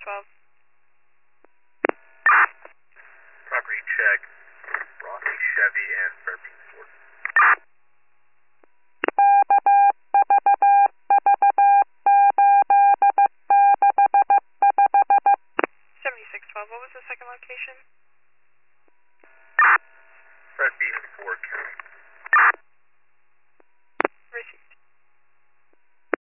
7612. Property check, Rossi, Chevy, and Fairbanks Ford. 7612, what was the second location? Fairbanks Ford County. Receive.